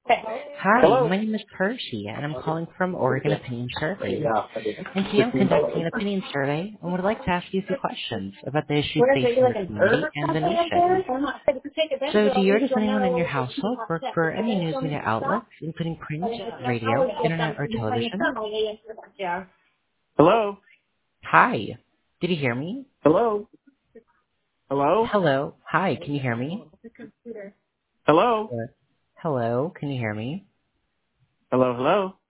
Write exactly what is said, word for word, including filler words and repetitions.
Hi, Hello? my name is Percy, and I'm calling from Oregon Opinion Survey. And today I'm conducting an opinion survey and would like to ask you a few questions about the issues What is it, facing you your like an community herb and the company up there? nation. I'm not saying to take a So benefit, do at you or least does you'll anyone in your know household work that for the any best news one media is outlets, stop. including I print, mean, it's not radio, always just internet, done or behind your television? thumb, like they yeah. Hello? Hi. Did you hear me? Hello? Hello? Hello. Hi, can you hear me? Hello? Uh, Hello, can you hear me? Hello, hello?